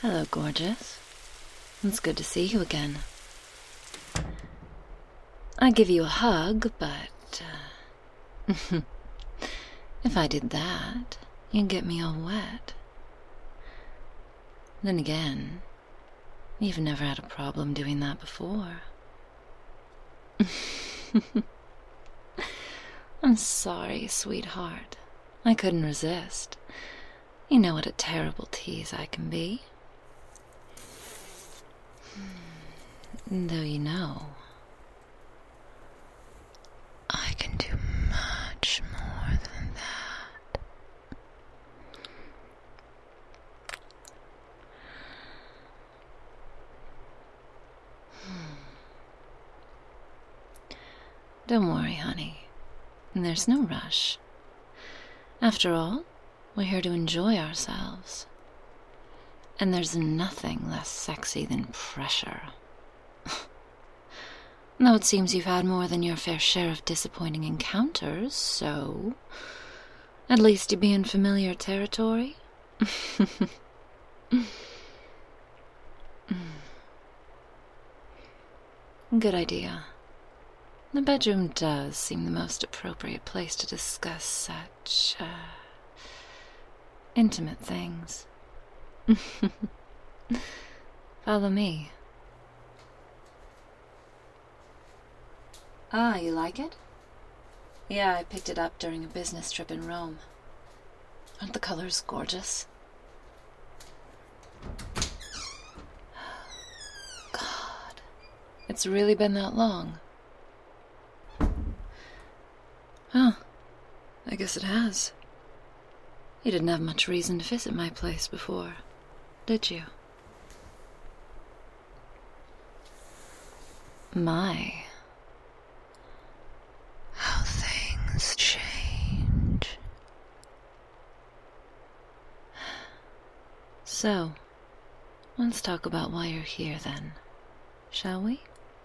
Hello, gorgeous. It's good to see you again. I'd give you a hug, but if I did that, you'd get me all wet. Then again, you've never had a problem doing that before. I'm sorry, sweetheart. I couldn't resist. You know what a terrible tease I can be. Though you know, I can do much more than that. Don't worry, honey. There's no rush. After all, we're here to enjoy ourselves. And there's nothing less sexy than pressure. Though it seems you've had more than your fair share of disappointing encounters, so at least you be in familiar territory. Good idea. The bedroom does seem the most appropriate place to discuss such, intimate things. Follow me. Ah, you like it? Yeah, I picked it up during a business trip in Rome. Aren't the colors gorgeous? God, it's really been that long. Oh, I guess it has. You didn't have much reason to visit my place before, did you? My, how things change. So, let's talk about why you're here then, shall we?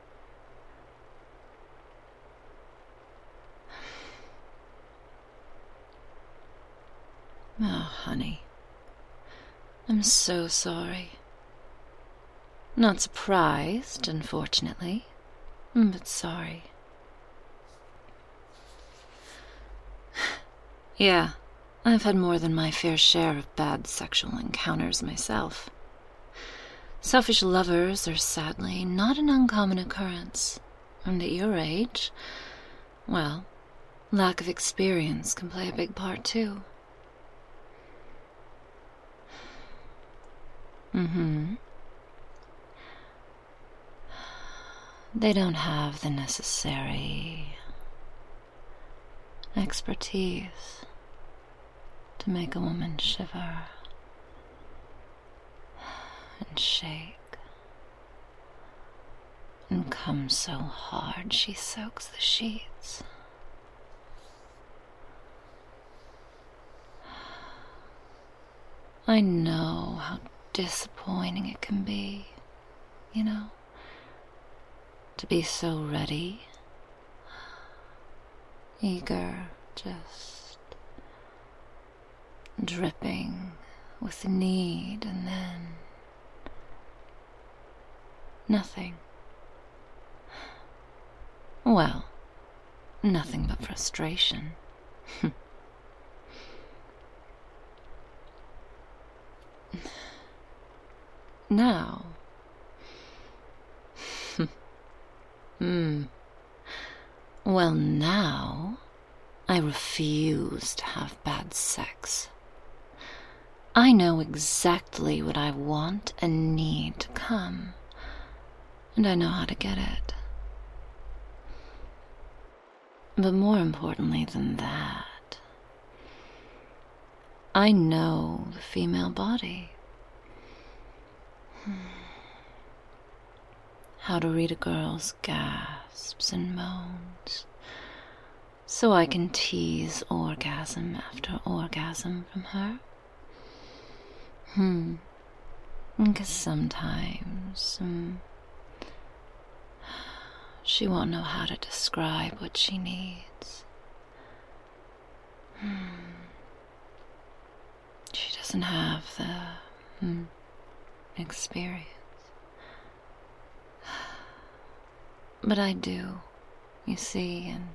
Oh, honey. I'm so sorry. Not surprised, unfortunately, but sorry. Yeah, I've had more than my fair share of bad sexual encounters myself. Selfish lovers are sadly not an uncommon occurrence, and at your age, well, lack of experience can play a big part too. They don't have the necessary expertise to make a woman shiver and shake and come so hard she soaks the sheets. I know how disappointing it can be, you know, to be so ready, eager, just dripping with need, and then nothing. Well, nothing but frustration. Now, well, now, I refuse to have bad sex. I know exactly what I want and need to come, and I know how to get it. But more importantly than that, I know the female body. How to read a girl's gasps and moans, so I can tease orgasm after orgasm from her. Because sometimes she won't know how to describe what she needs. She doesn't have the experience. But I do, you see, and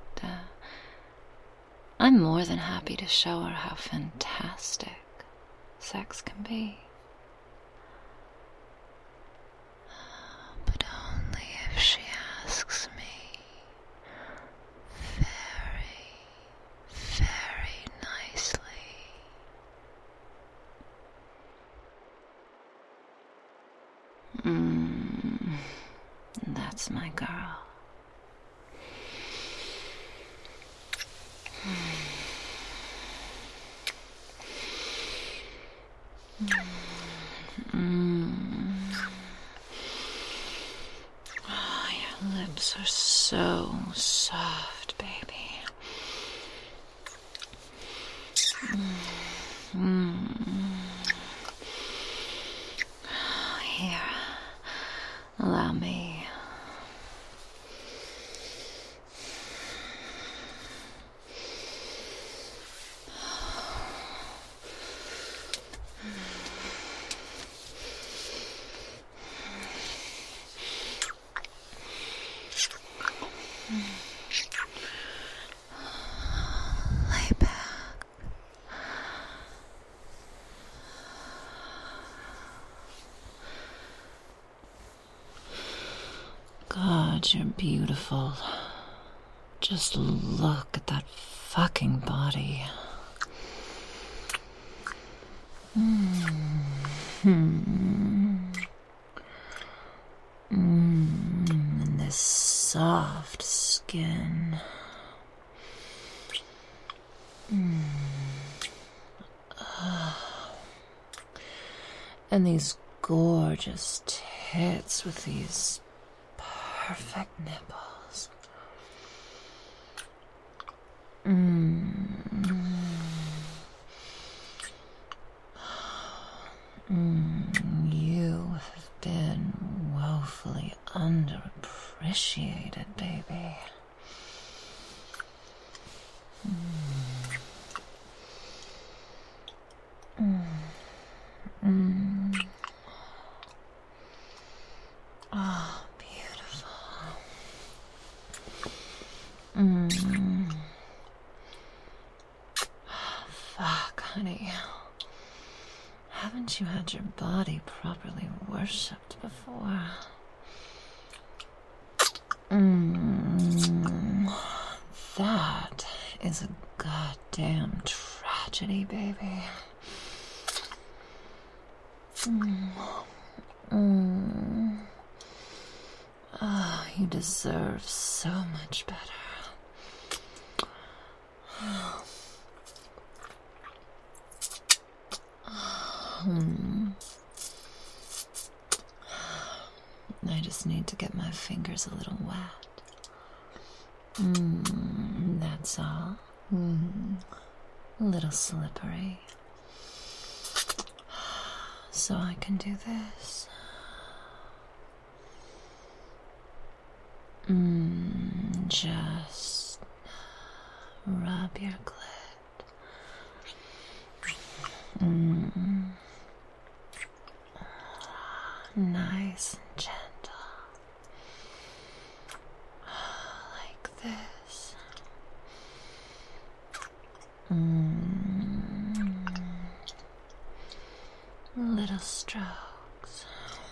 I'm more than happy to show her how fantastic sex can be. But only if she asks me very, very nicely. That's my girl. Oh, your lips are so soft, baby. Here, allow me. Lay back. God, you're beautiful. Just look at that fucking body. And this soft skin. And these gorgeous tits with these perfect nipples. You have been woefully underappreciated, baby. Oh, beautiful. Fuck, honey. Haven't you had your body properly worshipped before? That is a goddamn tragedy, baby. Oh, you deserve so much better. I just need to get my fingers a little wet. That's all. A little slippery. So I can do this. Just rub your clit. Nice and gentle. Like this. Little strokes.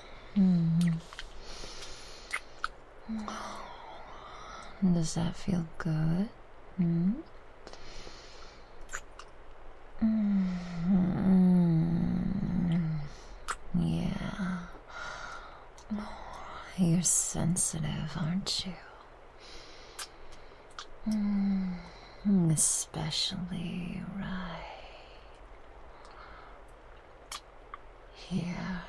Does that feel good? Yeah. You're sensitive, aren't you? Especially right here.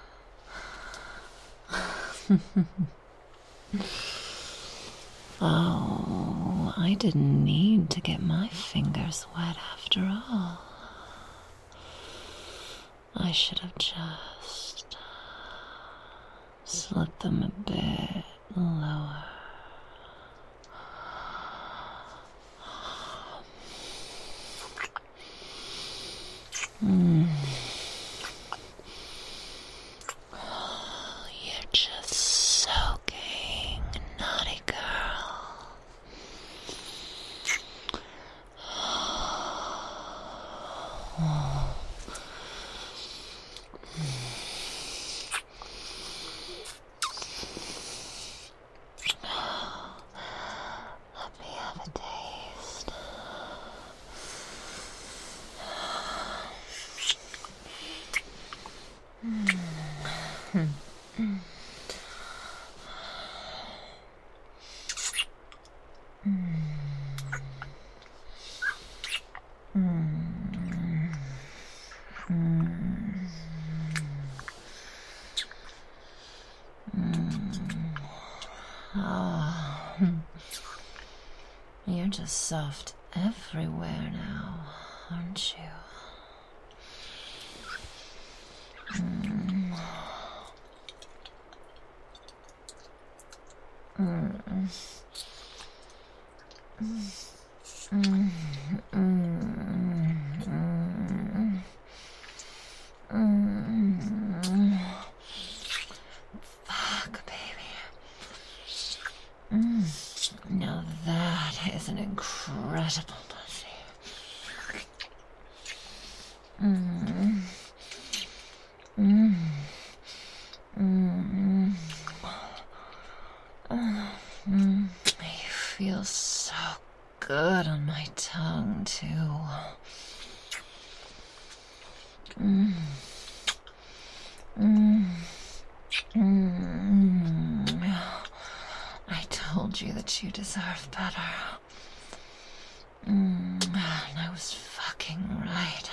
Oh, I didn't need to get my fingers wet after all. I should have just slipped them a bit lower. You're just soft everywhere now, aren't you? Fuck, baby. Now that is an incredible pussy. You feel so good on my tongue, too. I told you that you deserve better. And I was fucking right.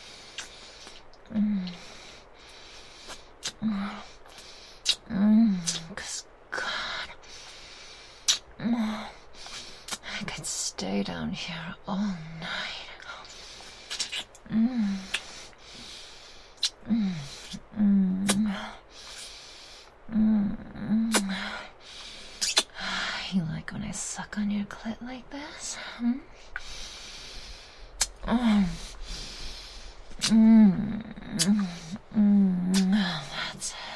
'Cause God, I could stay down here all night. You like when I suck on your clit like this? That's it.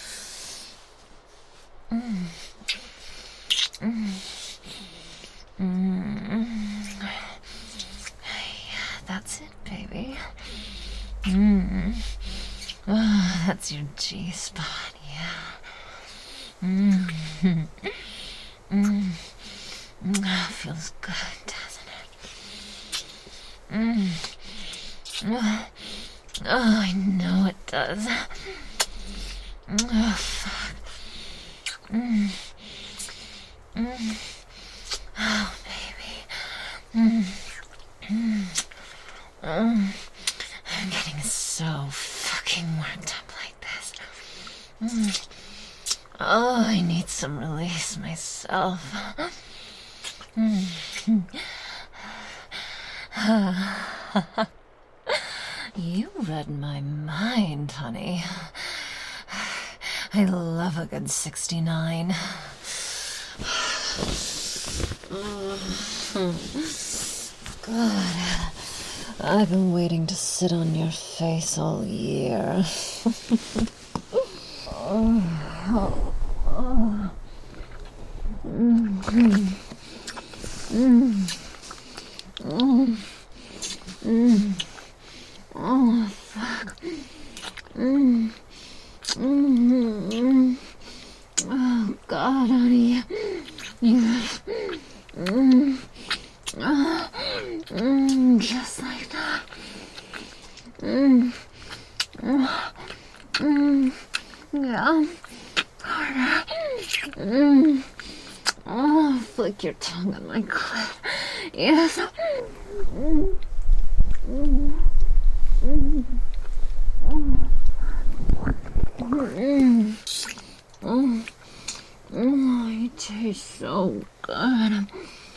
That's it, baby. Oh, that's your G-spot, yeah. Feels good, doesn't it? Oh, I know it does. Oh, fuck. Oh, baby. I'm getting so fucking worked up like this. Oh, I need some release myself. You read my mind, honey. I love a good 69. Good. I've been waiting to sit on your face all year. Oh, fuck. Oh, God, honey. Just like that. Yeah. Harder. Oh, flick your tongue on my clit. Yes. Oh, you taste so good.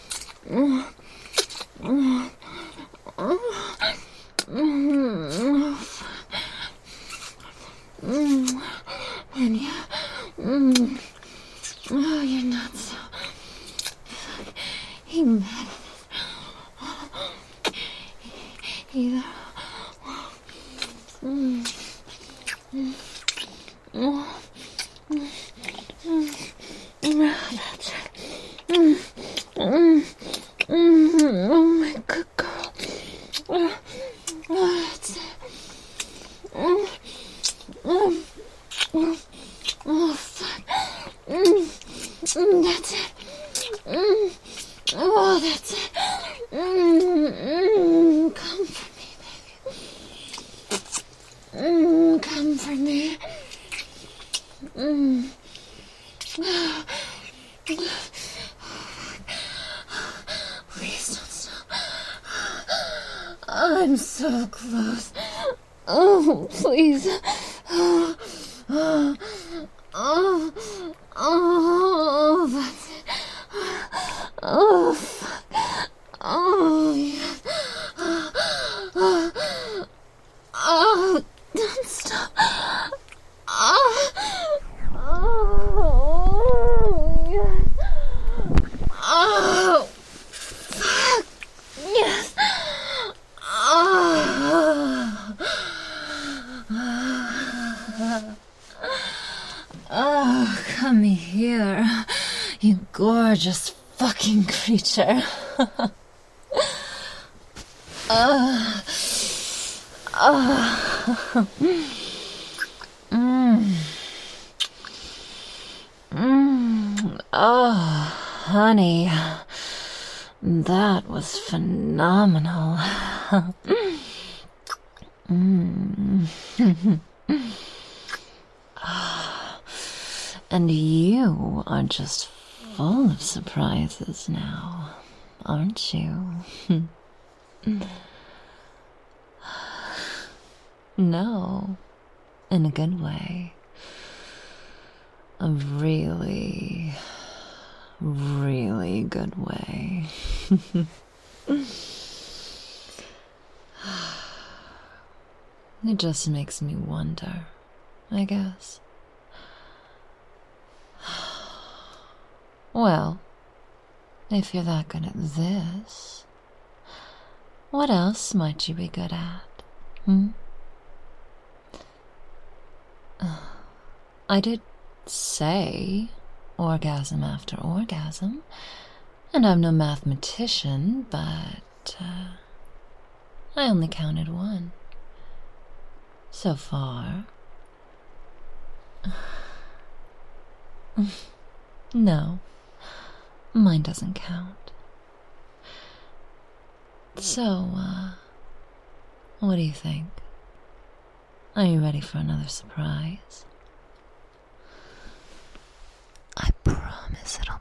And you, oh, you're not so. He mad either. That's it. Oh, my good girl. That's it. Oh, fuck. That's it. Oh, that's it. Come for me, baby. Come for me. I'm so close. Oh, please. Oh, oh, oh, oh, that's it. Oh, fuck. Oh, yes. Oh, don't stop. Oh, oh, yes. Oh, fuck. Yes. Oh, come here, you gorgeous fucking creature. Oh, honey, that was phenomenal. And you are just full of surprises now, aren't you? No, in a good way. A really, really good way. It just makes me wonder, I guess. Well, if you're that good at this, what else might you be good at, I did say orgasm after orgasm, and I'm no mathematician, but I only counted one. So far. No, mine doesn't count. So, what do you think? Are you ready for another surprise? I promise it'll